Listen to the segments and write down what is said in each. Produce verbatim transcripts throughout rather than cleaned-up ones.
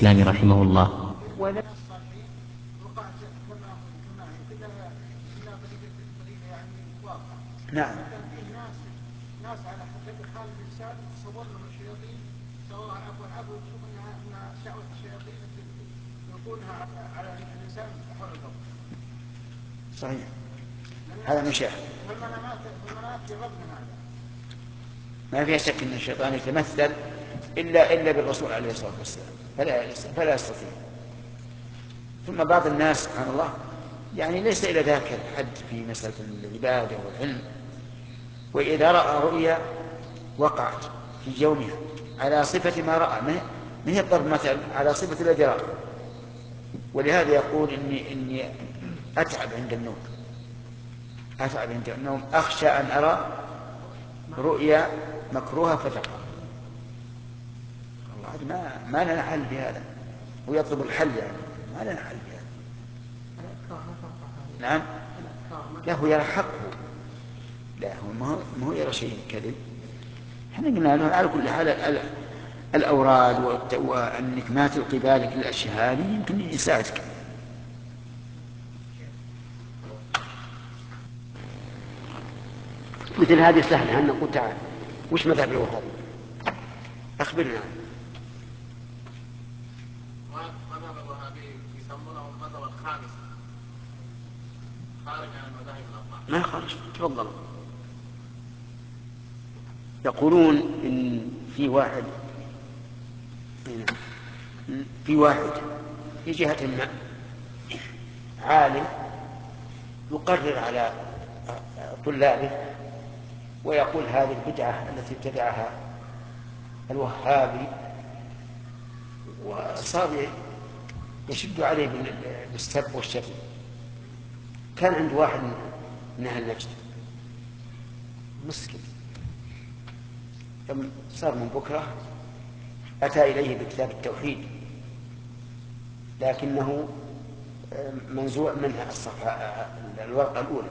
الإسلام رحمه الله. ولا الصالحين وقعت كما كما هي كلها كلها طريقة طريقة يعني واقعة. نعم. كان فيه ناس ناس على حسب حال الإنسان تصور لهم الشياطين سواء عفوا عفوا يشوف أنها أنها دعوة الشياطين يكونها على الإنسان حول القبر. صحيح. هذا من شاهد. والمنامات والمنامات جربنا هذا. ما فيها شك أن الشيطان يتمثل إلا إلا بالرسول عليه الصلاة والسلام فلا فلا يستطيع. ثم بعض الناس سبحان الله يعني ليس إلى ذاك الحد في مسألة العبادة والعلم، وإذا رأى رؤيا وقعت في يومها على صفة ما رأى، ما هي الضرب مثل على صفة الذي رأى. ولهذا يقول إني إني أتعب عند النوم، أتعب عند النوم أخشى أن أرى رؤيا مكروهة فتقع. ما ما لنا حل بهذا، ويطلب الحل يعني ما لنا حل بهذا. نعم. لا هو يرى حقه، لا هو ما هو يرى شيء كذب. احنا قلنا له على كل حال الأوراد وأنك ما تلقي بالك للأشياء هذه يمكن يساعدك. مثل هذه سهلة أن نقول تعال وش مذهب الوهابي؟ أخبرنا. مذهب الوهابي يسمونه المذهب الخامس خارج عن المذاهب الأربعة. ما خارج، تفضل. يقولون إن في واحد في واحد في جهة ما عالم يقرر على طلابه ويقول هذه البدعة التي ابتدعها الوهابي، وصار يشد عليه بالسب والشتم. كان عند واحد من أهل نجد مسلم، صار من بكرة أتى إليه بكتاب التوحيد لكنه منزوع منها الصفحة الورقة الأولى،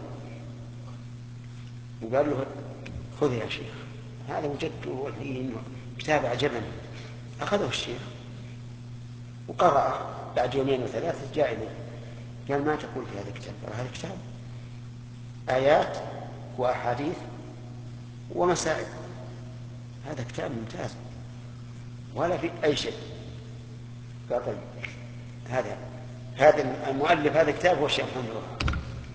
وقال له خذ يا شيخ هذا وجدته فيه كتاب عجبني. أخذه الشيخ وقرأ، بعد يومين وثلاثة جاء إليه قال ما تقول في هذا الكتاب؟ هذا الكتاب آيات وأحاديث ومسائل، هذا كتاب ممتاز ولا في أي شيء. قال طيب هذا هذا المؤلف هذا الكتاب هو الشيخ محمد الوهاب.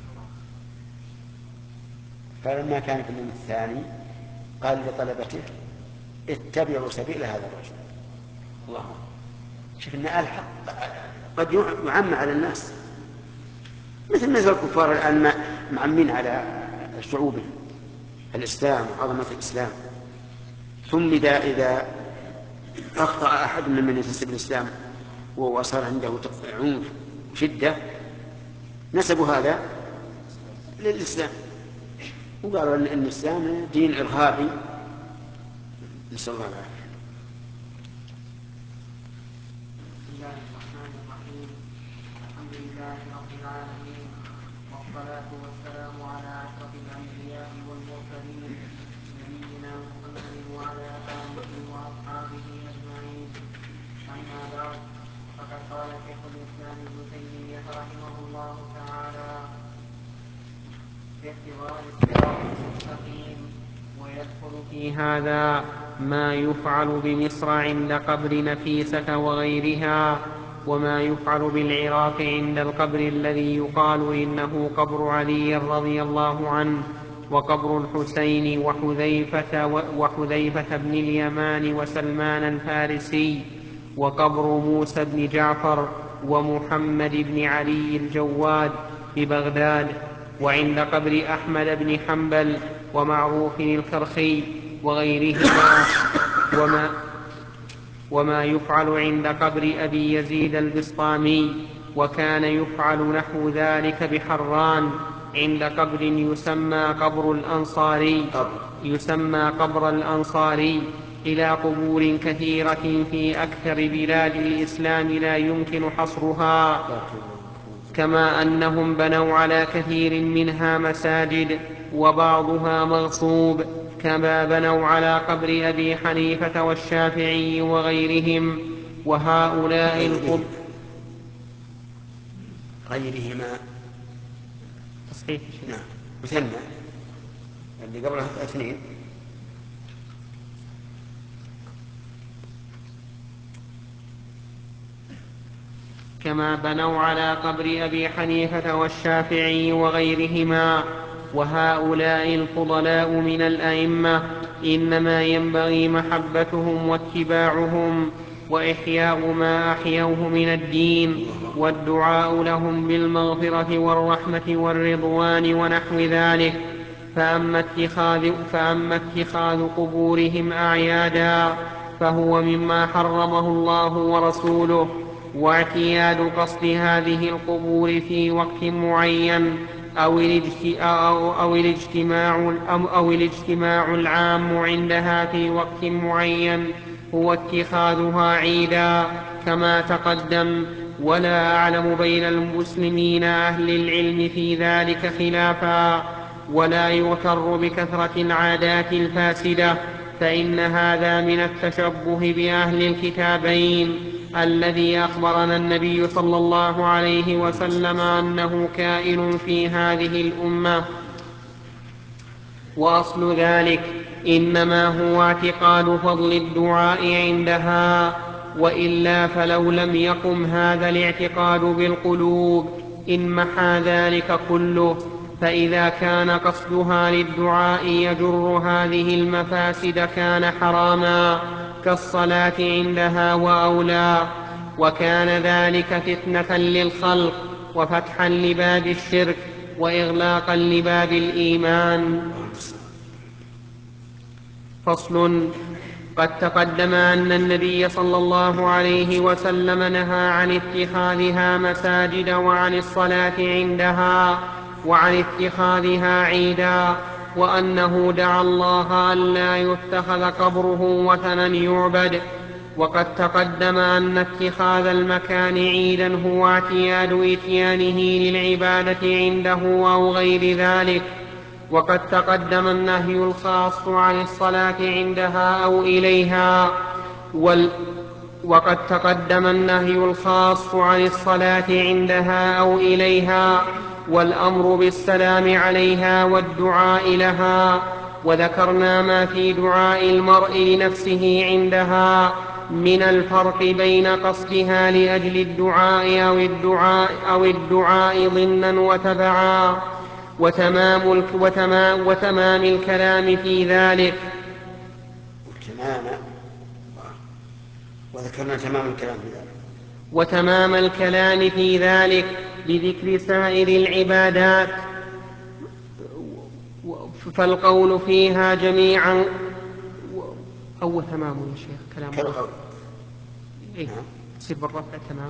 فلما كان في اليوم الثاني قال لطلبته اتبعوا سبيل هذا الرجل. الله شوف ان الحق قد يعم على الناس، مثل مثل الكفار الان معمين على شعوبهم الاسلام وعظمه الاسلام، ثم اذا اذا اخطا احد ممن ينتسب الاسلام وصار عنده عنف وشده نسبوا هذا للاسلام وقالوا ان الاسلام دين ارهابي، نسال الله العافيه. بسم الله الرحمن الرحيم. الحمد لله رب العالمين، والصلاة والسلام على أشرف الأنبياء والمرسلين نبينا محمد وعلى آله وأصحابه أجمعين. أما بعد، فقد قال شيخ الإسلام ابن تيمية رحمه الله تعالى في احتضار الصراط المستقيم، ويدخل في هذا ما يفعل بمصر عند قبر نفيسة وغيرها، وما يفعل بالعراق عند القبر الذي يقال إنه قبر علي رضي الله عنه، وقبر الحسين وحذيفة, وحذيفة بن اليمان وسلمان الفارسي، وقبر موسى بن جعفر ومحمد بن علي الجواد ببغداد، وعند قبر أحمد بن حنبل ومعروف الكرخي وغيرهما، وما, وما يفعل عند قبر أبي يزيد البسطامي. وكان يفعل نحو ذلك بحران عند قبر يسمى قبر الأنصاري يسمى قبر الأنصاري إلى قبور كثيرة في أكثر بلاد الإسلام لا يمكن حصرها، كما أنهم بنوا على كثير منها مساجد وبعضها مغصوب، كما بنوا على قبر أبي حنيفة والشافعي وغيرهم. وهؤلاء القبور غيرهما تصحيح نعم مثنى اللي قبله اثنين كما بنوا على قبر أبي حنيفة والشافعي وغيرهما. وهؤلاء الفضلاء من الأئمة إنما ينبغي محبتهم واتباعهم وإحياء ما أحيوه من الدين والدعاء لهم بالمغفرة والرحمة والرضوان ونحو ذلك. فأما اتخاذ, فأما اتخاذ قبورهم أعيادا فهو مما حرمه الله ورسوله. واعتياد قصد هذه القبور في وقت معين أو الاجتماع, أو الاجتماع العام عندها في وقت معين هو اتخاذها عيدا كما تقدم. ولا أعلم بين المسلمين أهل العلم في ذلك خلافا. ولا يغتر بكثرة العادات الفاسدة فإن هذا من التشبه بأهل الكتابين الذي أخبرنا النبي صلى الله عليه وسلم أنه كائن في هذه الأمة. وأصل ذلك إنما هو اعتقاد فضل الدعاء عندها، وإلا فلو لم يقم هذا الاعتقاد بالقلوب انمحى ذلك كله. فإذا كان قصدها للدعاء يجر هذه المفاسد كان حراما كالصلاة عندها وأولى. وكان ذلك فتنة للخلق وفتحا لباب الشرك وإغلاقا لباب الإيمان. فصل. قد تقدم أن النبي صلى الله عليه وسلم نهى عن اتخاذها مساجد وعن الصلاة عندها وعن اتخاذها عيدا، وأنه دعا الله ألا يتخذ قبره وثنا يعبد. وقد تقدم أن اتخاذ المكان عيدا هو اعتياد إتيانه للعبادة عنده أو غير ذلك. وقد تقدم النهي الخاص عن الصلاة عندها أو إليها وال وقد تقدم النهي الخاص عن الصلاة عندها أو إليها والأمر بالسلام عليها والدعاء لها. وذكرنا ما في دعاء المرء لنفسه عندها من الفرق بين قصدها لأجل الدعاء أو الدعاء, أو الدعاء ضمنا وتبعا. وتمام, وتمام, وتمام الكلام في ذلك تمام وذكرنا تمام الكلام في ذلك وتمام الكلام في ذلك بذكر سائر العبادات. فالقول فيها جميعا أو تمام يا شيخ كلام كالقول إيه سيب الرفع تمام.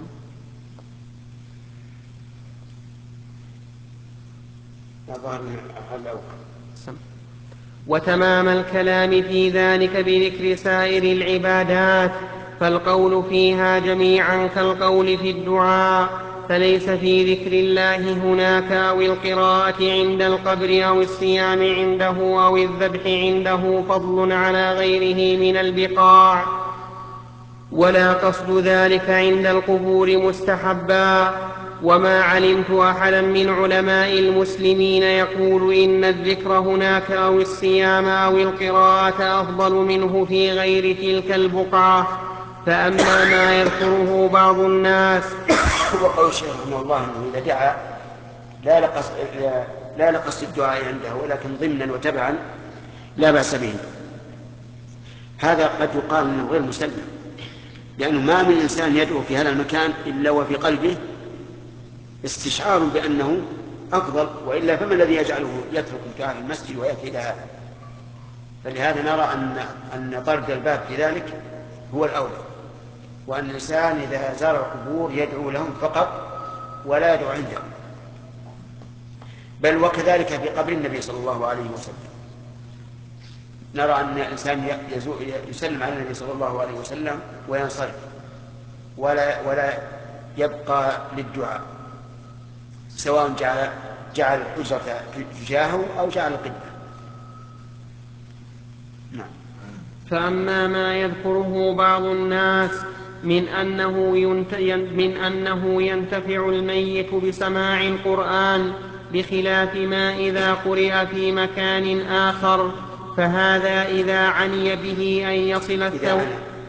وتمام الكلام في ذلك بذكر سائر العبادات. فالقول فيها جميعا كالقول في الدعاء، فليس في ذكر الله هناك أو القراءة عند القبر أو الصيام عنده أو الذبح عنده فضل على غيره من البقاع، ولا قصد ذلك عند القبور مستحبا. وما علمت أحدا من علماء المسلمين يقول إن الذكر هناك أو الصيام أو القراءة أفضل منه في غير تلك البقعة. فأما ما يذكره بعض الناس وقول الشيخ رحمه الله أنه إذا دعا لا لقصد, لا لقصد الدعاء عنده ولكن ضمنا وتبعا لا بأس به، هذا قد يقال أنه غير مسلم، لأنه ما من إنسان يدعو في هذا المكان إلا وفي قلبه استشعار بأنه أفضل، وإلا فما الذي يجعله يترك الدعاء في المسجد ويأتي إلى هذا؟ فلهذا نرى أن أن طرد الباب في ذلك هو الأولى، وأن الإنسان إذا زار القبور يدعو لهم فقط ولا يدعو عندهم. بل وكذلك في قبر النبي صلى الله عليه وسلم نرى أن الإنسان يسلم على النبي صلى الله عليه وسلم وينصرف ولا ولا يبقى للدعاء، سواء جعل جعل الحجرة تجاهه أو جعل القبلة. نعم. فأما ما يذكره بعض الناس من أنه, من أنه ينتفع الميت بسماع القرآن بخلاف ما إذا قرئ في مكان آخر، فهذا إذا عني به أن يصل الثوب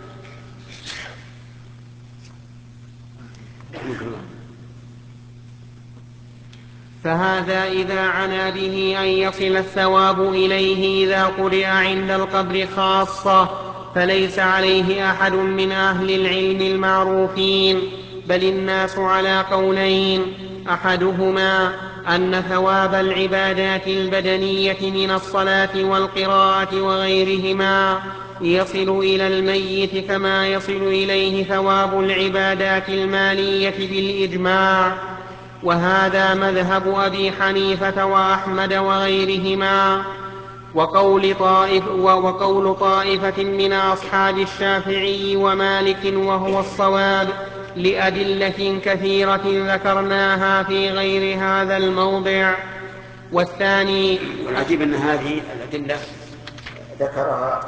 فهذا إذا عنا به أن يصل الثواب إليه إذا قرئ عند القبر خاصة، فليس عليه أحد من أهل العلم المعروفين، بل الناس على قولين: أحدهما أن ثواب العبادات البدنية من الصلاة والقراءة وغيرهما يصل إلى الميت كما يصل إليه ثواب العبادات المالية بالإجماع، وهذا مذهب أبي حنيفة وأحمد وغيرهما، وقول, طائف وقول طائفة من أصحاب الشافعي ومالك وهو الصواب، لأدلة كثيرة ذكرناها في غير هذا الموضع. والثاني، والعجيب أن هذه الأدلة ذكرها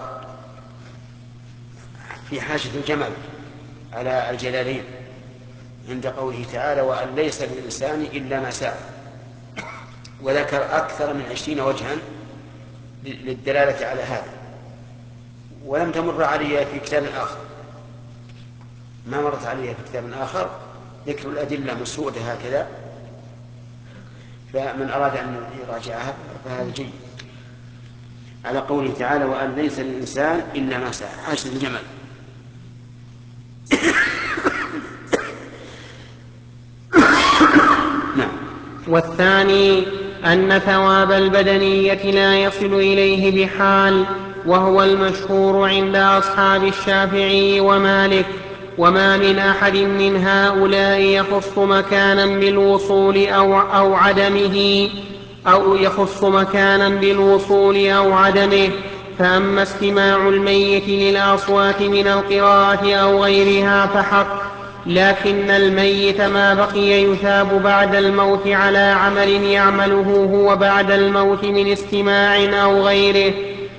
في حاشية الجمل على الجلالين عند قوله تعالى: وأن ليس للإنسان إلا ما سعى، وذكر أكثر من عشرين وجها للدلالة على هذا، ولم تمر علي في كتاب آخر، ما مرت علي في كتاب آخر ذكر الأدلة مسودة هكذا، فمن أراد أن يراجعها فهذا جيد. على قوله تعالى: وأن ليس للإنسان إلا ما سعى، حاشية الجمل. نعم. والثاني أن ثواب البدنية لا يصل إليه بحال، وهو المشهور عند أصحاب الشافعي ومالك، وما من أحد من هؤلاء يخص مكانا بالوصول أو, أو عدمه أو يخص مكانا بالوصول أو عدمه. فأما استماع الميت للأصوات من القراءة أو غيرها فحق، لكن الميت ما بقي يثاب بعد الموت على عمل يعمله هو بعد الموت من استماع أو غيره،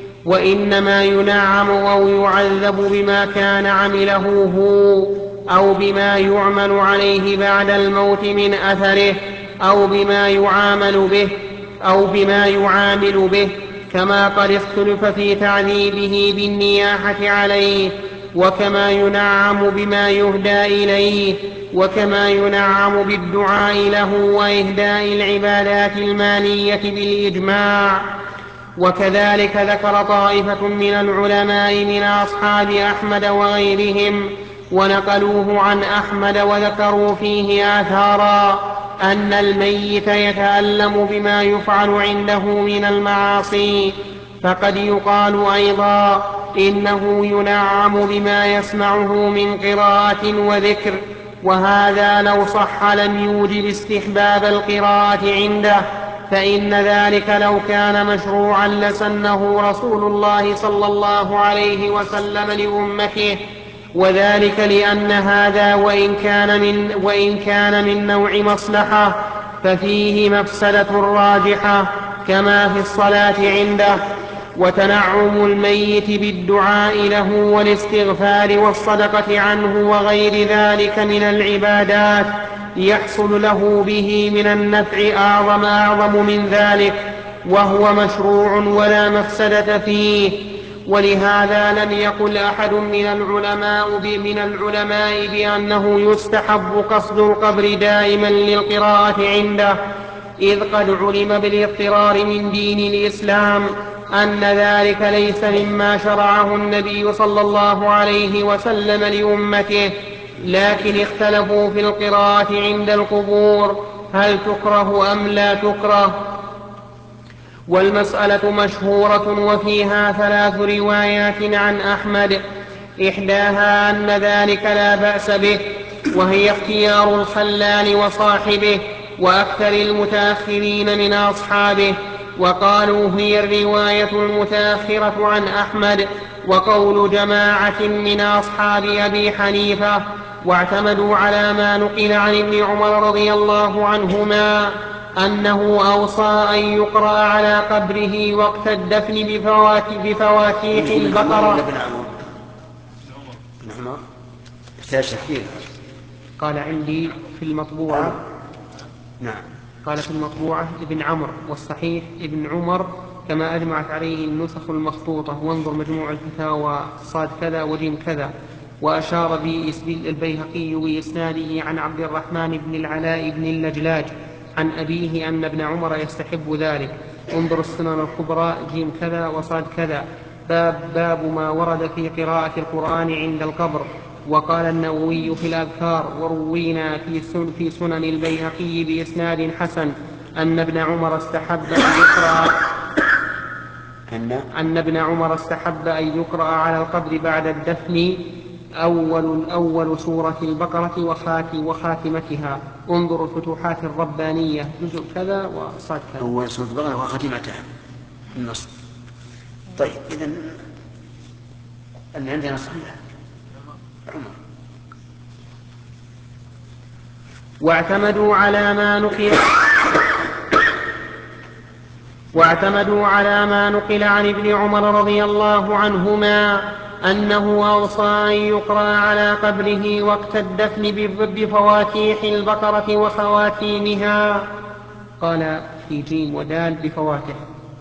وإنما ينعم أو يعذب بما كان عمله هو، أو بما يعمل عليه بعد الموت من أثره، أو بما يعامل به أو بما يعامل به كما قد اختلف في تعذيبه بالنياحة عليه، وكما ينعم بما يهدى إليه، وكما ينعم بالدعاء له وإهداء العبادات المالية بالإجماع. وكذلك ذكر طائفة من العلماء من أصحاب أحمد وغيرهم ونقلوه عن أحمد وذكروا فيه آثارا أن الميت يتألم بما يفعل عنده من المعاصي، فقد يقال أيضا إنه ينعم بما يسمعه من قراءة وذكر، وهذا لو صح لم يوجب استحباب القراءة عنده، فإن ذلك لو كان مشروعا لسنه رسول الله صلى الله عليه وسلم لأمته، وذلك لأن هذا وإن كان من, وإن كان من نوع مصلحة ففيه مفسدة راجحة كما في الصلاة عنده. وتنعم الميت بالدعاء له والاستغفار والصدقة عنه وغير ذلك من العبادات يحصل له به من النفع أعظم أعظم من ذلك، وهو مشروع ولا مفسدة فيه. ولهذا لم يقل أحد من العلماء من العلماء بأنه يستحب قصد القبر دائما للقراءة عنده، إذ قد علم بالاضطرار من دين الإسلام أن ذلك ليس مما شرعه النبي صلى الله عليه وسلم لأمته، لكن اختلفوا في القراءة عند القبور هل تكره أم لا تكره. والمسألة مشهورة وفيها ثلاث روايات عن أحمد، إحداها أن ذلك لا بأس به، وهي اختيار الخلال وصاحبه وأكثر المتأخرين من أصحابه، وقالوا هي الرواية المتأخرة عن أحمد وقول جماعة من أصحاب أبي حنيفة، واعتمدوا على ما نقل عن ابن عمر رضي الله عنهما أنه أوصى أن يقرأ على قبره وقت الدفن بفواتيح البقرة. ابن عمر يحتاج تحقيق. قال عندي في المطبوعة. نعم. قال في المطبوعة ابن عمرو، والصحيح ابن عمر كما أجمعت عليه النسخ المخطوطة، وانظر مجموع الفتاوى صاد كذا وجيم كذا. وأشار به البيهقي بإسناده عن عبد الرحمن بن العلاء بن اللجلاج عن أبيه أن ابن عمر يستحب ذلك. انظر السنن الكبرى جيم كذا وصاد كذا. باب, باب ما ورد في قراءة القرآن عند القبر. وقال النووي في الأذكار: وروينا في, سن في سنن البيهقي بإسناد حسن أن ابن عمر استحب أن يقرأ أن ابن عمر استحب أن يقرأ على القبر بعد الدفن أول أول سورة البقرة وخاتمتها. انظر الفتوحات الربانية جزء كذا وصاد كذا. أول سورة البقرة وخاتمتها النص. طيب إذن اللي عندنا صحيح عمر. واعتمدوا على ما نقل واعتمدوا على ما نقل عن ابن عمر رضي الله عنهما أنه أوصى أن يقرأ على قبره وقت الدفن بفواتيح البقرة وخواتيمها. قال في جيم ودال بفواتح.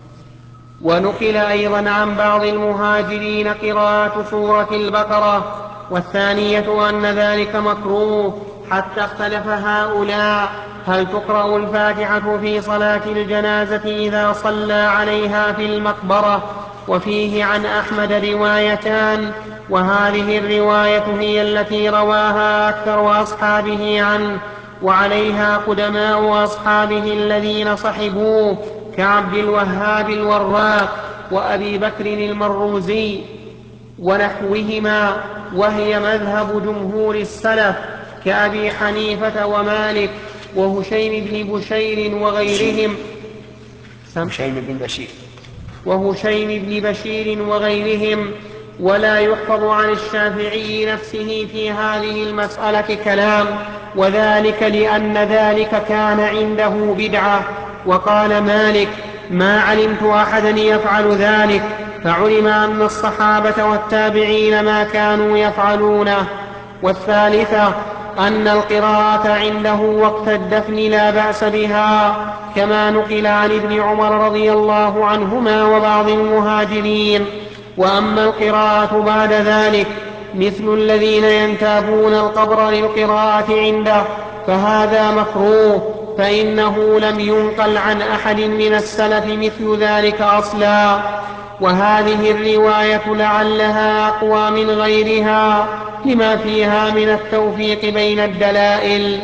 ونقل أيضا عن بعض المهاجرين قراءة سورة البقرة، والثانية أن ذلك مكروه، حتى اختلف هؤلاء هل تقرأ الفاتحة في صلاة الجنازة إذا صلى عليها في المقبرة. وفيه عن أحمد روايتان، وهذه الرواية هي التي رواها أكثر أصحابه عنه، وعليها قدماء أصحابه الذين صحبوه كعبد الوهاب الوراق وأبي بكر المروزي ونحوهما، وهي مذهب جمهور السلف كأبي حنيفة ومالك وهشيم بن بشير وغيرهم هشيم بن بشير وهشيم بن بشير وغيرهم. ولا يحفظ عن الشافعي نفسه في هذه المسألة كلام، وذلك لأن ذلك كان عنده بدعة. وقال مالك: ما علمت أحدا يفعل ذلك، فعلم أن الصحابة والتابعين ما كانوا يفعلونه. والثالثة أن القراءة عنده وقت الدفن لا بأس بها، كما نقل عن ابن عمر رضي الله عنهما وبعض المهاجرين. وأما القراءة بعد ذلك مثل الذين ينتابون القبر للقراءة عنده فهذا مكروه، فإنه لم ينقل عن أحد من السلف مثل ذلك أصلا. وهذه الرواية لعلها أقوى من غيرها لما فيها من التوفيق بين الدلائل.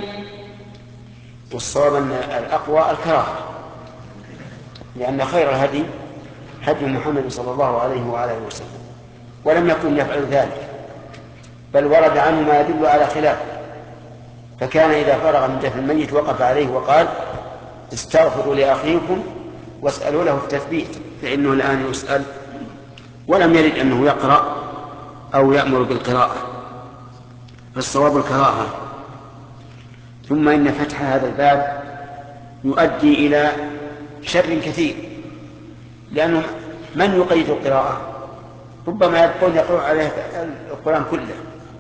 والصواب أن الأقوى الكراهة، لأن خير الهدي هدي محمد صلى الله عليه وآله وسلم، ولم يكن يفعل ذلك، بل ورد عنه ما يدل على خلافه. فكان إذا فرغ من دفن الميت وقف عليه وقال: استغفروا لأخيكم واسألوا له التثبيت، فإنه الآن يسأل. ولم يرد أنه يقرأ أو يأمر بالقراءة، فالصواب الكراهة. ثم إن فتح هذا الباب يؤدي إلى شر كثير، لأنه من يقيد القراءة ربما يبقون يقرأ عليه القرآن كله،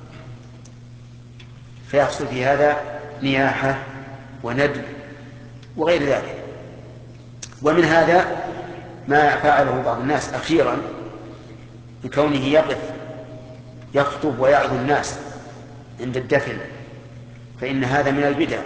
فيحصل في هذا نياحة وندب وغير ذلك. ومن هذا ما فعله بعض الناس أخيرا بكونه يقف يخطب ويعظ الناس عند الدفن، فإن هذا من البدع،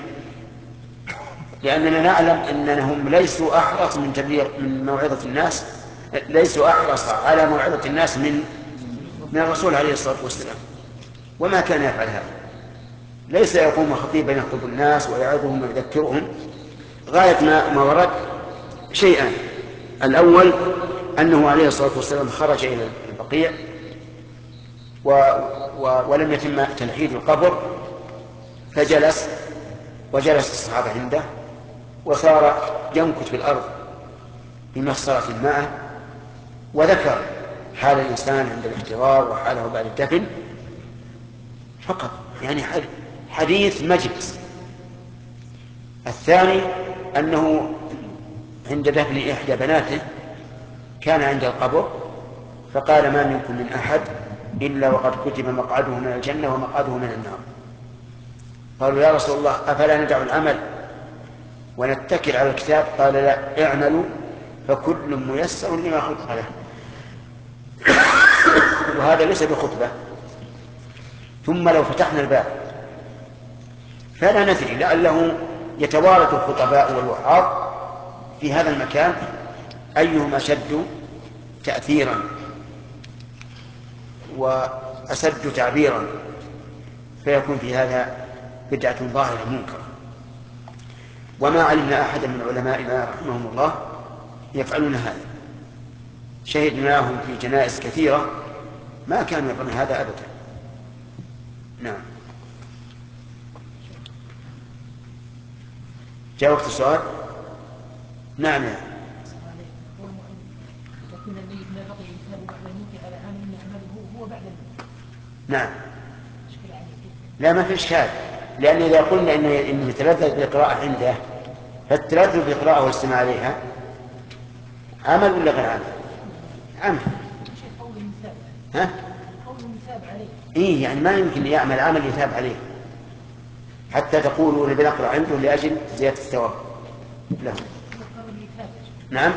لأننا نعلم أنهم ليسوا أحرص من تبليغ من موعظة الناس، ليسوا أحرص على موعظة الناس من من الرسول عليه الصلاة والسلام، وما كان يفعل هذا. ليس يقوم خطيبا يخطب الناس ويعظهم ويذكرهم. غاية ما, ما ورد شيئان: الأول أنه عليه الصلاة والسلام خرج إلى البقيع و و ولم يتم تنحيد القبر، فجلس وجلس الصحابة عنده، وصار ينكت في الأرض بمخصرة معه، وذكر حال الإنسان عند الاحتضار وحاله بعد الدفن فقط، يعني حديث مجلس. الثاني أنه عند دفن إحدى بناته كان عند القبر، فقال: ما منكم من أحد إلا وقد كتب مقعده من الجنة ومقعده من النار. قالوا يا رسول الله أفلا ندع العمل ونتكل على الكتاب؟ قال لا، اعملوا فكل ميسر لما خلق له. وهذا ليس بخطبة. ثم لو فتحنا الباب فلا ندري، لعله يتوارد الخطباء والوعاظ في هذا المكان أيهم أشد تأثيرا وأسد تعبيرا، فيكون في هذا بدعة ظاهرة منكرة. وما علمنا أحدا من علمائنا رحمهم الله يفعلون هذا. شهدناهم في جنائز كثيرة ما كانوا يفعلون هذا أبدا. نعم. جاوبت السؤال؟ نعم. يا نعم. لا، ما في إشكال، لأن إذا قلنا إنه يتلذذ بالقراءة عنده، فالتلذذ بالقراءة والاستماع عليها عمل ولا غير عمل؟ عمل. ها؟ إيه، يعني ما يمكن يعمل عمل يثاب عليه حتى تقولوا نبي نقرأ عنده لأجل زيادة الثواب له. نعم.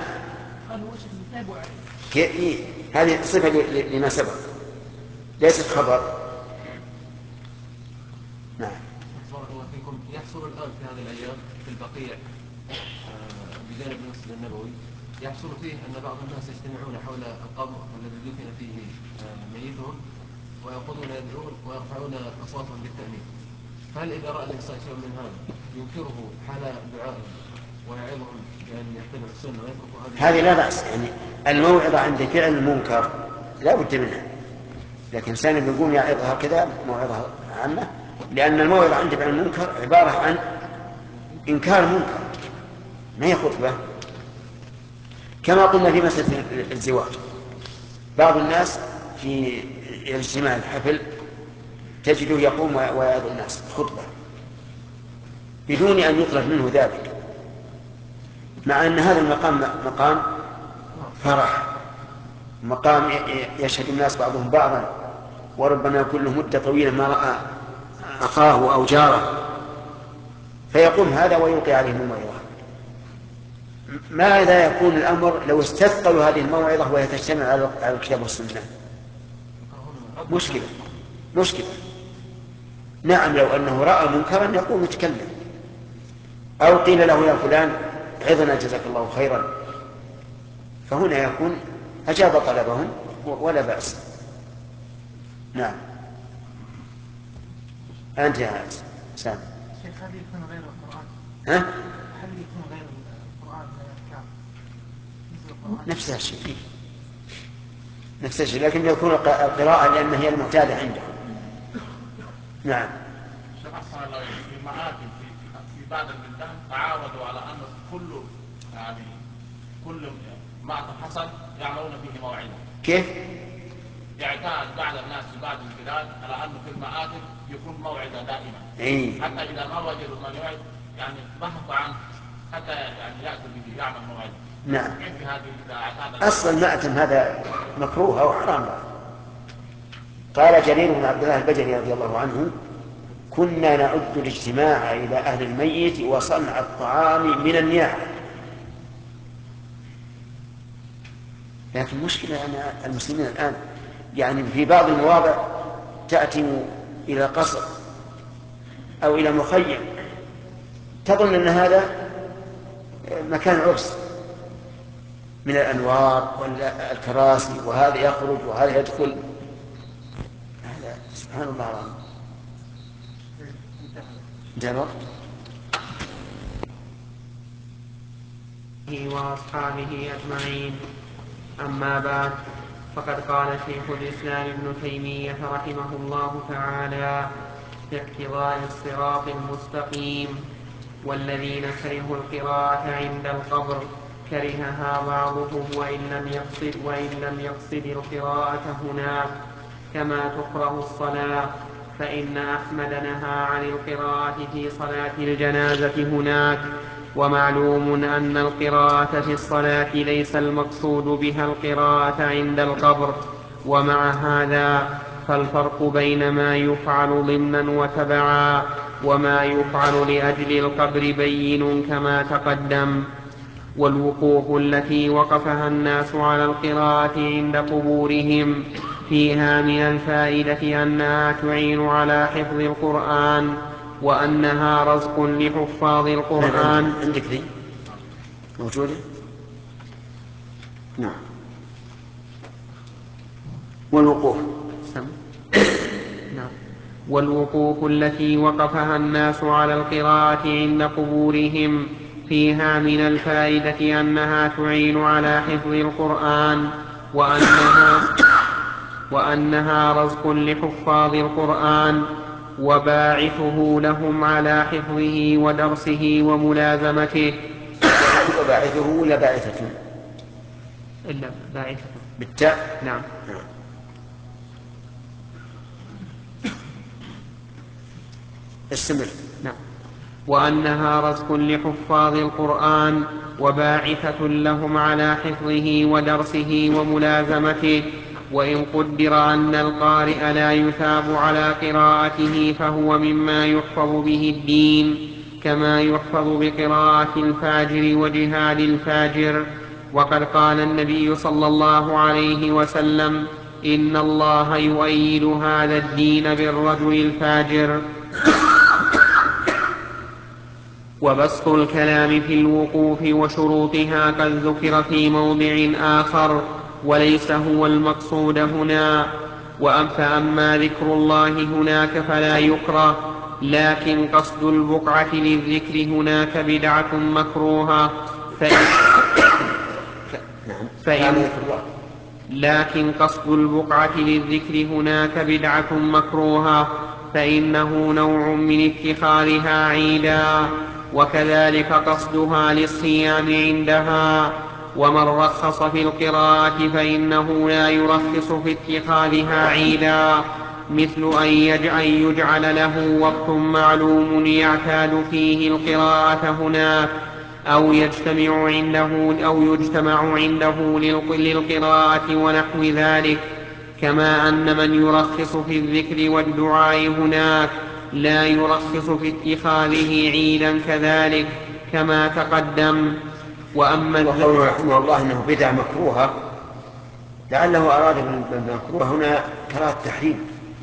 إيه؟ هذه صفة لما سبق، ليست خبر. نعم. بارك الله فيكم. يحصل الآن في هذه الأيام في البقيع بجانب المسجد النبوي، يحصل فيه أن بعض الناس يجتمعون حول القبر الذي دفن فيه ميتهم ويأخذون يدعون ويرفعون أصواتهم بالتأمين. هل إذا رأى الإنسان شيء من هذا ينكره حال دعائهم ويعظهم بأن يتبعوا السنة ويتركوا هذه؟ هذه لا بأس، يعني الموعظة عند فعل المنكر لا بد منها، لكن إنسان يقوم يعظ هكذا موعظة عامة، لأن الموعظة عند فعل المنكر عبارة عن إنكار منكر، ما هي خطبة. كما قلنا في مسألة الزواج، بعض الناس في اجتماع الحفل تجده يقوم ويعظ الناس خطبة بدون أن يطلب منه ذلك، مع أن هذا المقام مقام فرح، مقام يشهد الناس بعضهم بعضا، وربما يكون له مدة طويلة ما رأى أخاه أو جاره، فيقوم هذا ويلقي عليهم الموعظة. ماذا يكون الأمر لو استثقلوا هذه الموعظة وهي تجتمع على الكتاب والسنة؟ مشكلة مشكلة. نعم، لو أنه رأى منكرا يقوم يتكلم، أو قيل له يا فلان عظنا جزاك الله خيرا، فهنا يكون أجاب طلبهم ولا بأس. نعم. أنت يا سام. شيخ، هل يكون غير القرآن؟ ها؟ هل يكون غير القرآن من الأذكار مثل القرآن؟ نفس الشيء نفس الشيء، لكن يكون القراءة لأن هي المعتادة عندهم. نعم. شخص الله في المآتم في بعض البلدان تعاودوا على أن كل يعني كل مأتم حصل يعملون فيه موعظة. كيف؟ يعتاد بعض الناس في بعض البلاد على أنه في المآتم يكون موعظة دائما. إيه؟ حتى إذا ما وجدوا من يوعظ يعني بحثوا عنه حتى يعني يأتوا به يعمل موعظة. نعم. كيف هذه إذا اعتاد؟ أصل المأتم هذا مكروه أو حرام. قال جرير بن عبد الله البجلي رضي الله عنه: كنا نعد الاجتماع إلى أهل الميت وصنع الطعام من النياحة. لكن المشكلة أن المسلمين الآن يعني في بعض المواضع تأتي إلى قصر أو إلى مخيم تظن أن هذا مكان عرس من الأنوار والكراسي، وهذا يخرج وهذا يدخل. هذا سبحان الله العظيم. جمع وأصحابه أجمعين. أما بعد، فقد قال شيخ الإسلام ابن تيمية رحمه الله تعالى في اقتضاء الصراط المستقيم: والذين كرهوا القراءة عند القبر كرهها بعضهم وإن لم يقصد, وإن لم يقصد القراءة هناك، كما تكره الصلاة، فإن أحمد نهى عن القراءة في صلاة الجنازة هناك. ومعلوم أن القراءة في الصلاة ليس المقصود بها القراءة عند القبر، ومع هذا فالفرق بين ما يفعل ضمنا وتبعا وما يفعل لأجل القبر بين كما تقدم. والوقوف التي وقفها الناس على القراءة عند قبورهم فيها من الفائدة أنها تعين على حفظ القرآن وأنها رزق لحفاظ القرآن. عندك ذي موجودة؟ نعم. والوقوف نعم. والوقوف التي وقفها الناس على القراءة عند قبورهم فيها من الفائدة أنها تعين على حفظ القرآن وأنها, وأنها رزق لحفاظ القرآن وباعثه لهم على حفظه ودرسه وملازمته. وباعثه ولا باعثة؟ إلا باعثة بالتاء. نعم. نعم. استمر. نعم. وأنها رزق لحفاظ القرآن وباعثة لهم على حفظه ودرسه وملازمته. وإن قدر أن القارئ لا يثاب على قراءته فهو مما يحفظ به الدين كما يحفظ بقراءة الفاجر وجهاد الفاجر. وقد قال النبي صلى الله عليه وسلم: إن الله يؤيد هذا الدين بالرجل الفاجر. وبسط الكلام في الوقوف وشروطها قد ذكر في موضع آخر وليس هو المقصود هنا. فأما ذكر الله هناك فلا يكره، لكن قصد البقعة للذكر هناك بدعة مكروهة. فإن, فإن لكن قصد البقعة للذكر هناك بدعة مكروهة فإنه نوع من اتخاذها عيدا، وكذلك قصدها للصيام عندها. ومن رخص في القراءة فإنه لا يرخص في اتخاذها عيدا، مثل أن يجعل له وقت معلوم يعتاد فيه القراءة هناك، أو يجتمع عنده, أو يجتمع عنده للقراءة ونحو ذلك. كما أن من يرخص في الذكر والدعاء هناك لا يرخص في اتخاذه عيدا كذلك كما تقدم. وأما وقوله رحمه الله أنه بدعة مكروهة لعله أراد بالمكروه هنا كراهة التحريم،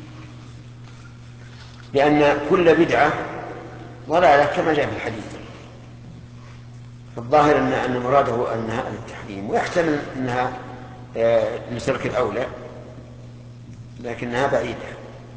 لأن كل بدعة ضلالة كما جاء في الحديث. فالظاهر أن أن مراده أنها التحريم، ويحتمل أنها لترك الأولى لكنها بعيدة.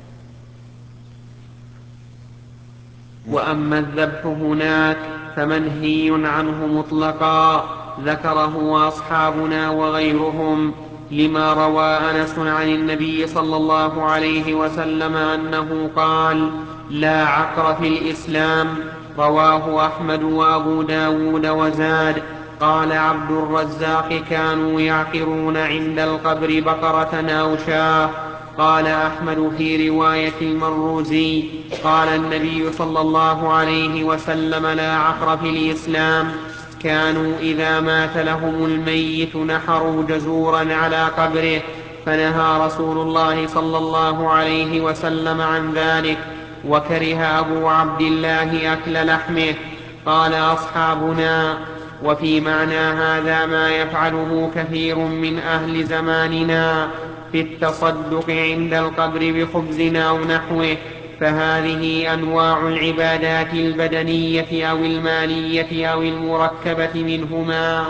وأما الذبح هناك فمنهي عنه مطلقا، ذكره أصحابنا وغيرهم، لما روى أنس عن النبي صلى الله عليه وسلم أنه قال: لا عقر في الإسلام. رواه أحمد وأبو داود وزاد. قال عبد الرزاق: كانوا يعقرون عند القبر بقرة أو شاة. قال أحمد في رواية المروزي: قال النبي صلى الله عليه وسلم: لا عقر في الإسلام. كانوا إذا مات لهم الميت نحروا جزورا على قبره، فنهى رسول الله صلى الله عليه وسلم عن ذلك، وكره أبو عبد الله أكل لحمه. قال أصحابنا: وفي معنى هذا ما يفعله كثير من أهل زماننا في التصدق عند القبر بخبز أو نحوه، فهذه أنواع العبادات البدنية أو المالية أو المركبة منهما.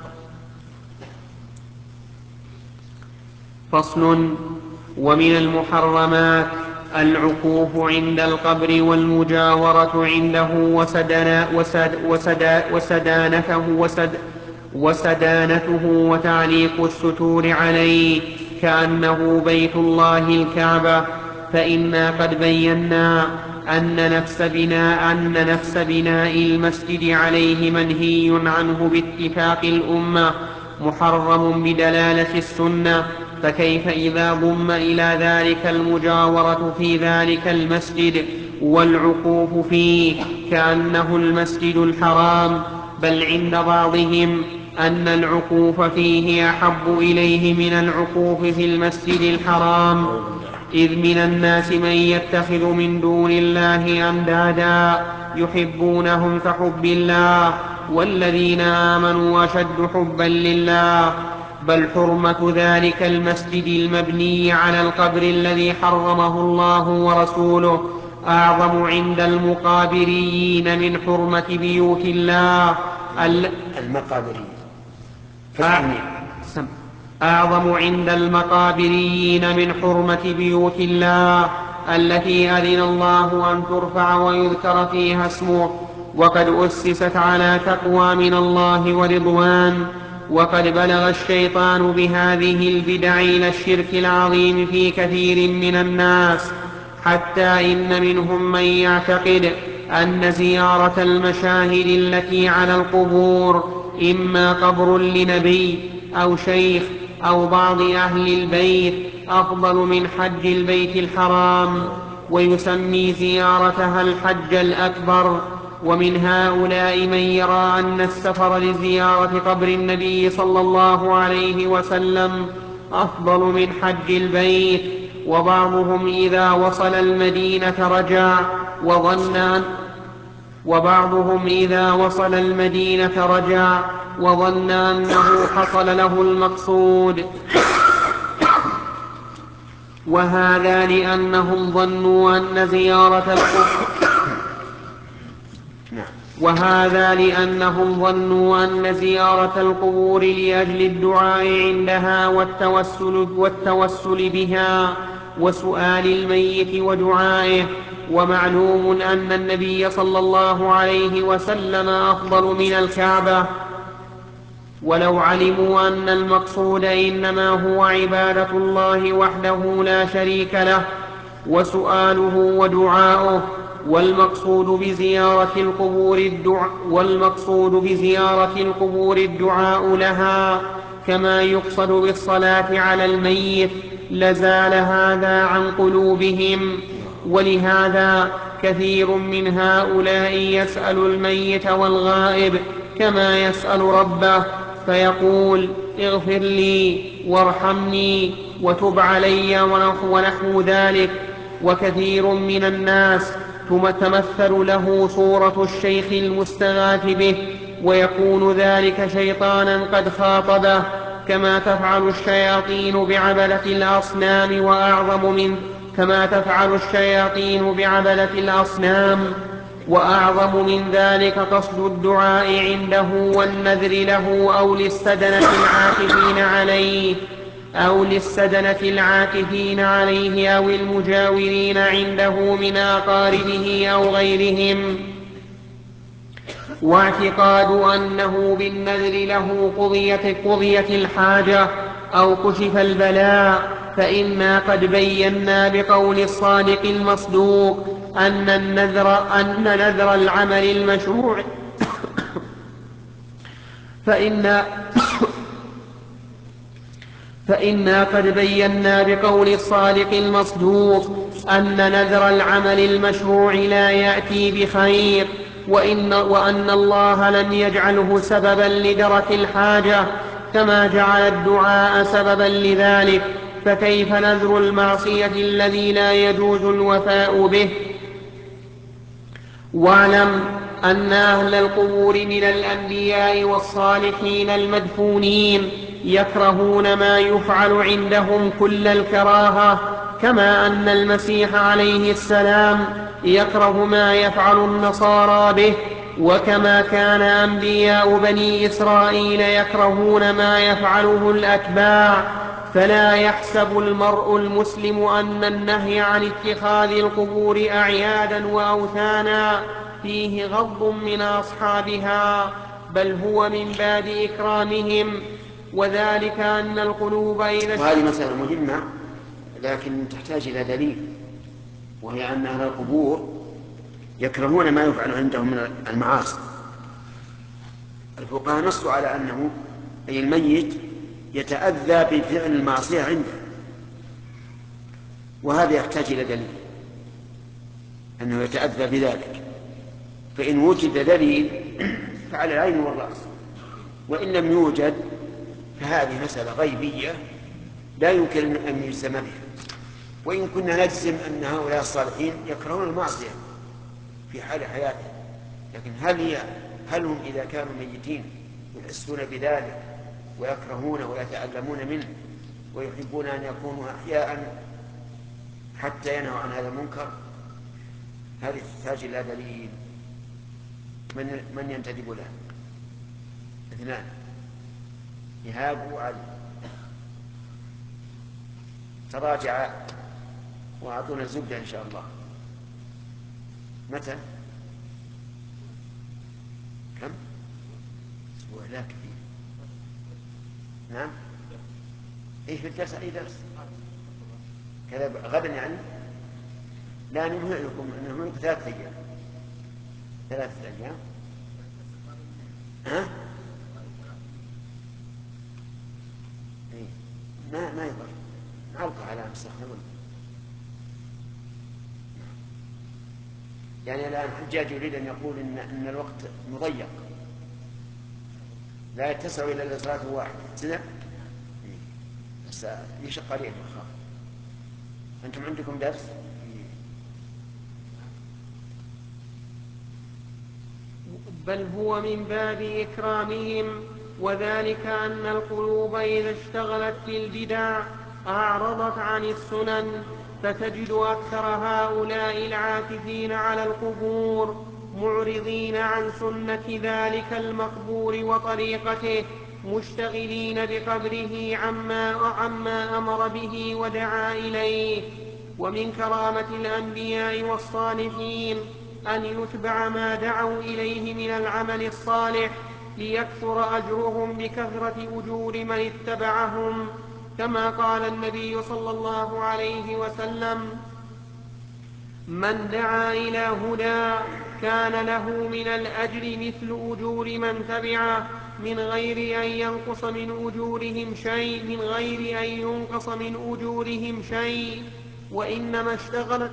فصل. ومن المحرمات العكوف عند القبر والمجاورة عنده وسدنا وسد وسد وسدانته وسد وسدانته وتعليق الستور عليه كأنه بيت الله الكعبة. فإنا قد بينا أن نفس بناء أن نفس بناء المسجد عليه منهي عنه باتفاق الأمة، محرم بدلالة السنة، فكيف إذا ضم إلى ذلك المجاورة في ذلك المسجد والعكوف فيه كأنه المسجد الحرام؟ بل عند بعضهم أن العكوف فيه أحب إليه من العكوف في المسجد الحرام، إذ من الناس من يتخذ من دون الله أندادا يحبونهم كحب الله، والذين آمنوا أشد حبا لله. بل حرمة ذلك المسجد المبني على القبر الذي حرمه الله ورسوله أعظم عند المقابرين من حرمة بيوت الله المقابرين أعظم عند المقابرين من حرمة بيوت الله التي أذن الله أن ترفع ويذكر فيها اسمه، وقد أسست على تقوى من الله ورضوان. وقد بلغ الشيطان بهذه البدع إلى الشرك العظيم في كثير من الناس، حتى إن منهم من يعتقد أن زيارة المشاهد التي على القبور إما قبر لنبي أو شيخ أو بعض أهل البيت أفضل من حج البيت الحرام، ويسمي زيارتها الحج الأكبر. ومن هؤلاء من يرى أن السفر لزيارة قبر النبي صلى الله عليه وسلم أفضل من حج البيت، وبعضهم إذا وصل المدينة رجع وظن أن وبعضهم إذا وصل المدينة رجع وظن أنه حصل له المقصود، وهذا لأنهم ظنوا أن زيارة القبور وهذا لأنهم ظنوا أن زيارة القبور لأجل الدعاء عندها والتوسل, والتوسل بها وسؤال الميت ودعائه. ومعلوم أن النبي صلى الله عليه وسلم أفضل من الكعبة، ولو علموا أن المقصود إنما هو عبادة الله وحده لا شريك له وسؤاله ودعاؤه، والمقصود بزيارة القبور الدعاء, والمقصود بزيارة القبور الدعاء لها كما يقصد بالصلاة على الميت، لزال هذا عن قلوبهم. ولهذا كثير من هؤلاء يسأل الميت والغائب كما يسأل ربه، فيقول اغفر لي وارحمني وتب علي ونحو ذلك. وكثير من الناس تمثل له صورة الشيخ المستغاث به، ويكون ذلك شيطانا قد خاطبه، كما تفعل الشياطين بعبدة الأصنام وأعظم من كما تفعل الشياطين بعبدة الأصنام وأعظم من ذلك قصد الدعاء عنده والنذر له أو للسدنة العاكفين عليه أو للسدنة العاكفين عليه أو المجاورين عنده من أقاربه أو غيرهم، واعتقاد أنه بالنذر له قضيت, قضيت الحاجة أو كشف البلاء. فإنا قد بينا بقول الصادق المصدوق أن النذر, أن نذر العمل المشروع فإنا فإنا قد بينا بقول الصادق المصدوق أن نذر العمل المشروع لا يأتي بخير، وإن, وأن الله لم يجعله سببا لدرك الحاجة كما جعل الدعاء سببا لذلك، فكيف نذر المعصية الذي لا يجوز الوفاء به؟ واعلم أن أهل القبور من الأنبياء والصالحين المدفونين يكرهون ما يفعل عندهم كل الكراهة، كما أن المسيح عليه السلام يكره ما يفعل النصارى به، وكما كان أنبياء بني إسرائيل يكرهون ما يفعله الأتباع. فلا يحسب المرء المسلم أن النهي عن اتخاذ القبور أعيادا وأوثانا فيه غض من أصحابها، بل هو من باب إكرامهم، وذلك أن القلوب إذا وهذه مسألة مهمة لكن تحتاج إلى دليل، وهي أن أهل القبور يكرهون ما يفعل عندهم من المعاصي. الفقهاء نصوا على أنه أي الميت يتأذى بفعل المعصية عنده، وهذا يحتاج إلى دليل أنه يتأذى بذلك. فإن وجد دليل فعلى العين والرأس، وإن لم يوجد فهذه مسألة غيبية لا يمكن أن يجزم بها. وإن كنا نجزم أن هؤلاء الصالحين يكرهون المعصية في حال حياتهم، لكن هل هي هل هم إذا كانوا ميتين يحسون بذلك ويكرهون ويتألمون منه ويحبون أن يكونوا أحياء حتى ينهوا عن هذا المنكر؟ هذه تحتاج إلى دليل. من من ينتدب له؟ اثنان، إيهاب وعلي. تراجع وأعطونا الزبدة إن شاء الله. متى؟ كم؟ أسبوع لا كثير. نعم. إيه في الدرس؟ أي درس؟ كذا غدا يعني؟ لا نمهل لكم أنه ثلاثة أيام. ثلاثة أيام. ها؟ إيه؟ ما ما يضر. نعلقه على مستخدمون. يعني الآن الحجاج يريد أن يقول إن, إن الوقت مضيق لا يتسع إلا لصلاة واحد سنة، بس يشق عليه المخاف. أنتم عندكم درس؟ بل هو من باب إكرامهم، وذلك أن القلوب إذا اشتغلت بالبدع أعرضت عن السنن، فتجد أكثر هؤلاء العاكفين على القبور معرضين عن سنة ذلك المقبور وطريقته، مشتغلين بقبره عما, عما أمر به ودعا إليه. ومن كرامة الأنبياء والصالحين أن يتبع ما دعوا إليه من العمل الصالح ليكثر أجرهم بكثرة أجور من اتبعهم، كما قال النبي صلى الله عليه وسلم: من دعا إلى هدى كان له من الأجر مثل أجور من تبعه من غير أن ينقص من أجورهم شيء من غير أن ينقص من أجورهم شيء وإنما اشتغلت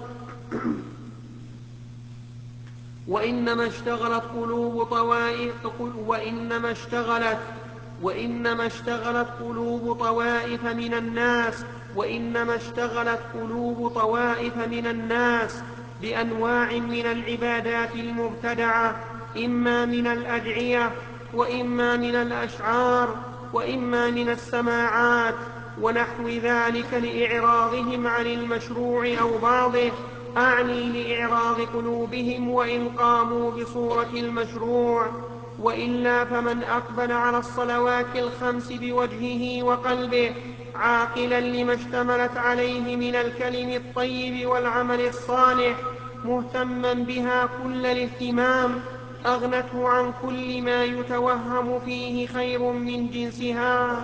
وإنما اشتغلت قلوب طوائف وإنما اشتغلت وإنما اشتغلت قلوب طوائف من الناس وإنما اشتغلت قلوب طوائف من الناس بأنواع من العبادات المبتدعة، إما من الأدعية وإما من الأشعار وإما من السماعات ونحو ذلك لإعراضهم عن المشروع أو بعضه، أعني لإعراض قلوبهم وإن قاموا بصورة المشروع. وإلا فمن أقبل على الصلوات الخمس بوجهه وقلبه عاقلا لما اشتملت عليه من الكلم الطيب والعمل الصالح مهتما بها كل الاهتمام أغنته عن كل ما يتوهم فيه خير من جنسها.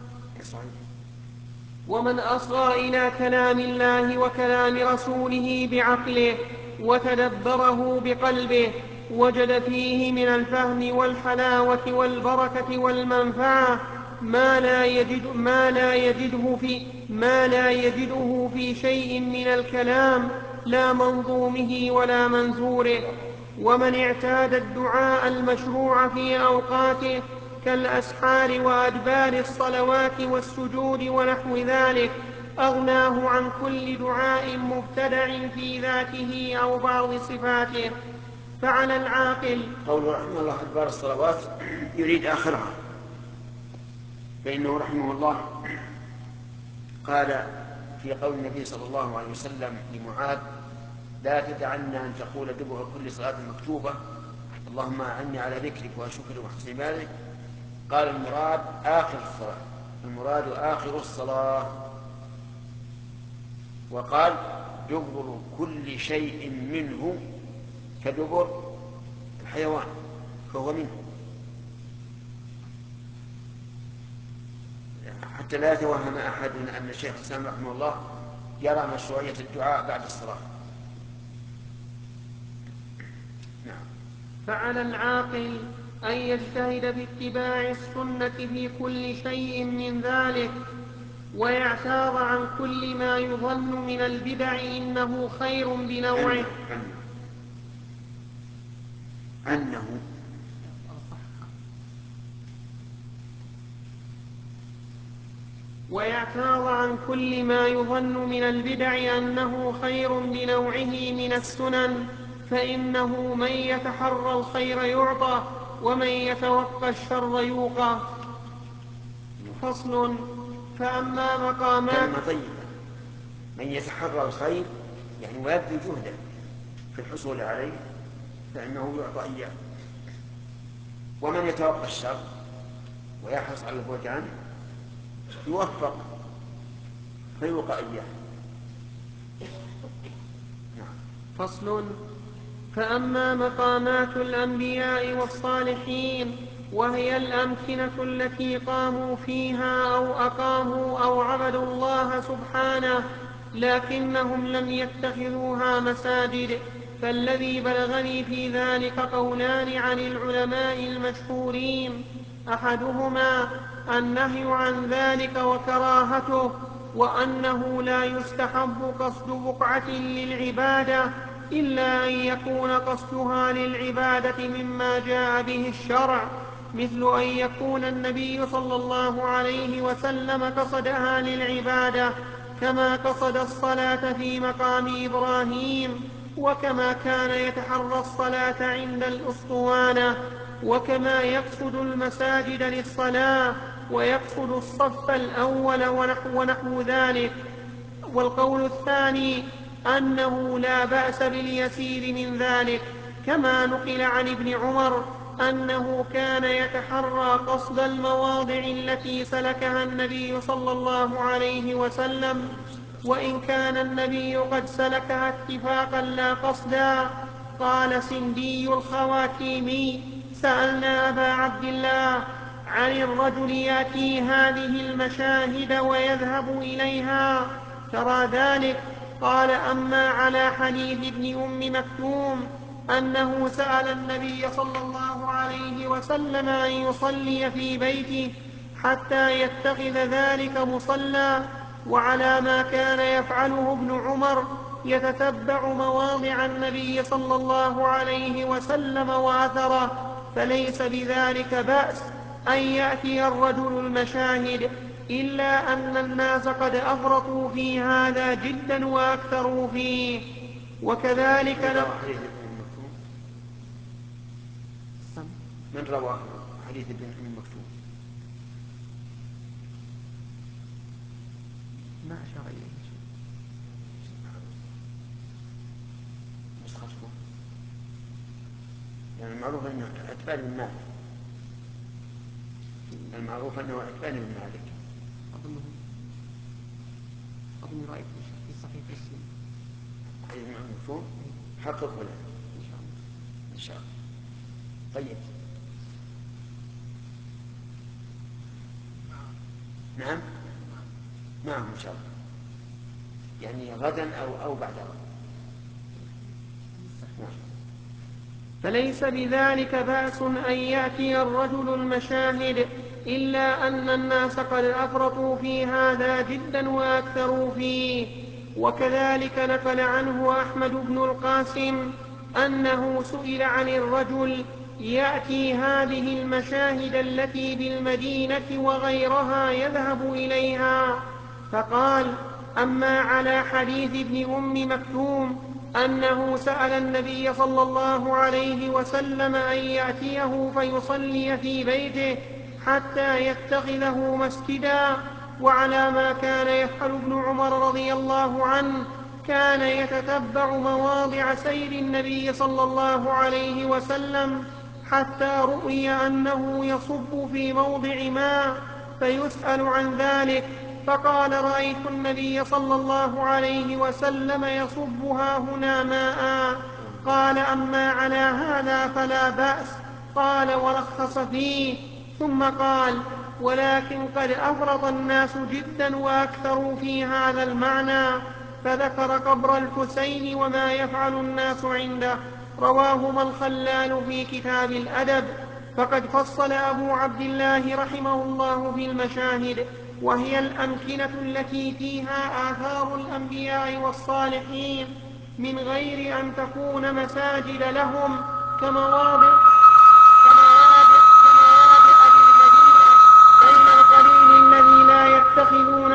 ومن أصغى إلى كلام الله وكلام رسوله بعقله وتدبره بقلبه وجد فيه من الفهم والحلاوة والبركة والمنفعة ما لا يجد ما لا يجده في ما لا يجده في شيء من الكلام لا منظومه ولا منثوره. ومن اعتاد الدعاء المشروع في أوقاته كالأسحار وأدبار الصلوات والسجود ونحو ذلك أغناه عن كل دعاء مبتدع في ذاته أو بعض صفاته. فعلى العاقل قوله رحمه الله أدبار الصلوات يريد آخرها، فإنه رحمه الله قال في قول النبي صلى الله عليه وسلم لمعاذ: لا تدعنا أن تقول دبر كل صلاة مكتوبة اللهم أعني على ذكرك وشكرك وحسن عبادتك. قال المراد آخر الصلاة، المراد آخر الصلاة. وقال دبر كل شيء منه كدبر الحيوان فهو منه، حتى لا يتوهم أحد أن الشيخ الإسلام رحمه الله يرى مشروعية الدعاء بعد الصلاة. نعم. فعلى العاقل أن يجتهد في اتباع السنة في كل شيء من ذلك ويعتاض عن كل ما يظن من البدع إنه خير بنوعه. أنه ويعتاض عن كل ما يظن من البدع أنه خير بنوعه من السنن، فإنه من يتحرى الخير يعطى ومن يتوقى الشر يوقى. فصل. فأما مقامات كلمة طيبة، من يتحرى الخير يعني ويبذل جهدا في الحصول عليه فإنه يعطى إياه، ومن يتوقى الشر ويحرص على البعد عنه يوفق فيوقى إياه. فصل. فأما مقامات الأنبياء والصالحين وهي الأمكنة التي قاموا فيها أو أقاموا أو عبدوا الله سبحانه لكنهم لم يتخذوها مساجد، فالذي بلغني في ذلك قولان عن العلماء المشهورين: أحدهما النهي عن ذلك وكراهته، وأنه لا يستحب قصد بقعة للعبادة إلا أن يكون قصدها للعبادة مما جاء به الشرع، مثل أن يكون النبي صلى الله عليه وسلم قصدها للعبادة كما قصد الصلاة في مقام إبراهيم، وكما كان يتحرى الصلاة عند الأسطوانة، وكما يقصد المساجد للصلاة ويقصد الصف الأول ونحو, ونحو ذلك. والقول الثاني أنه لا بأس باليسير من ذلك، كما نقل عن ابن عمر أنه كان يتحرى قصد المواضع التي سلكها النبي صلى الله عليه وسلم، وإن كان النبي قد سلكها اتفاقا لا قصدا. قال سندي الخواتيمي: سألنا أبا عبد الله عن الرجل يأتي هذه المشاهد ويذهب إليها، ترى ذلك؟ قال: أما على حديث ابن أم مكتوم أنه سأل النبي صلى الله عليه وسلم أن يصلي في بيته حتى يتخذ ذلك مصلى، وعلى ما كان يفعله ابن عمر يتتبع مواضع النبي صلى الله عليه وسلم وأثره، فليس بذلك بأس أن يأتي الرجل المشاهد، إلا أن الناس قد أفرطوا في هذا جدا وأكثروا فيه. وكذلك من رواه حديث ابن أم مكتوم؟ ما أشار إليه شيء. نسخته يعني المعروف أنه أتبان بن مالك، المعروف أنه أتبان بن مالك. أظنه أظن رأيت في صحيح مسلم حديث ابن أم مكتوم. حقق ولا إن شاء الله. إن شاء الله. طيب. نعم معهم إن شاء الله، يعني غدا أو, أو بعد غد. نعم. فليس بذلك بأس أن يأتي الرجل المشاهد، إلا أن الناس قد أفرطوا في هذا جدا وأكثروا فيه. وكذلك نقل عنه أحمد بن القاسم أنه سئل عن الرجل يأتي هذه المشاهد التي بالمدينة وغيرها يذهب إليها، فقال: أما على حديث ابن أم مكتوم أنه سأل النبي صلى الله عليه وسلم أن يأتيه فيصلي في بيته حتى يتخذه مسجدا، وعلى ما كان يفعل ابن عمر رضي الله عنه، كان يتتبع مواضع سير النبي صلى الله عليه وسلم حتى رؤي أنه يصب في موضع ما فيسأل عن ذلك، فقال: رأيت النبي صلى الله عليه وسلم يصبها هنا ماء. قال: أما على هذا فلا بأس. قال: ورخص فيه. ثم قال: ولكن قد أفرط الناس جدا وأكثروا في هذا المعنى، فذكر قبر الحسين وما يفعل الناس عنده. رواهما الخلال في كتاب الأدب. فقد فصل أبو عبد الله رحمه الله في المشاهد، وهي الأمكنة التي فيها آثار الأنبياء والصالحين من غير أن تكون مساجد لهم، كمواضع كمواضع بالمدينة بين القليل الذي لا يتخذون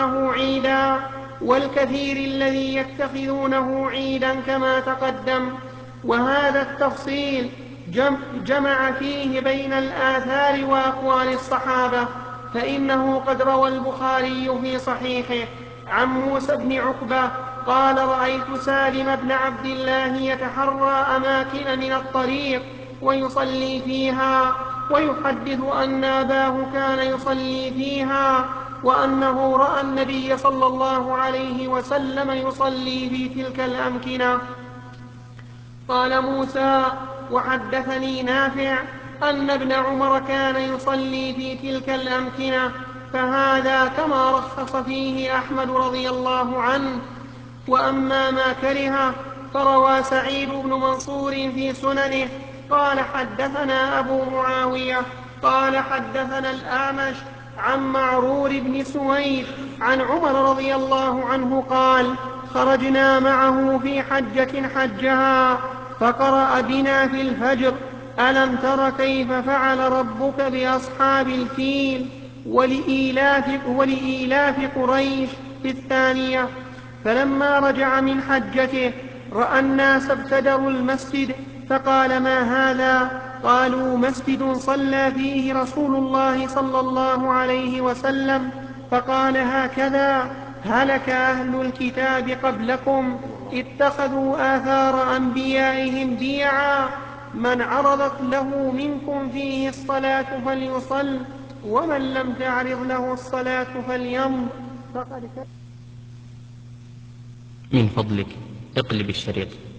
والكثير الذي يتخذونه عيدا كما تقدم. وهذا التفصيل جمع فيه بين الآثار وأقوال الصحابة، فإنه قد روى البخاري في صحيحه عن موسى بن عقبة قال: رأيت سالم بن عبد الله يتحرى أماكن من الطريق ويصلي فيها، ويحدث أن أباه كان يصلي فيها، وأنه رأى النبي صلى الله عليه وسلم يصلي في تلك الأمكنة. قال موسى: وحدثني نافع أن ابن عمر كان يصلي في تلك الأمكنة، فهذا كما رخص فيه أحمد رضي الله عنه. وأما ما كره فروى سعيد بن منصور في سننه قال: حدثنا أبو معاوية قال: حدثنا الأعمش عن معرور بن سويد عن عمر رضي الله عنه قال: خرجنا معه في حجة حجها فقرأ بنا في الفجر: ألم تر كيف فعل ربك بأصحاب الفيل ولإيلاف, ولإيلاف قريش في الثانية. فلما رجع من حجته رأى الناس ابتدروا المسجد فقال: ما هذا؟ قالوا: مسجد صلى فيه رسول الله صلى الله عليه وسلم. فقال: هكذا هلك أهل الكتاب قبلكم، اتخذوا آثار أنبيائهم بيعا، من عرضت له منكم فيه الصلاة فليصل، ومن لم تعرض له الصلاة فليمض. فقد من فضلك اقلب الشريط.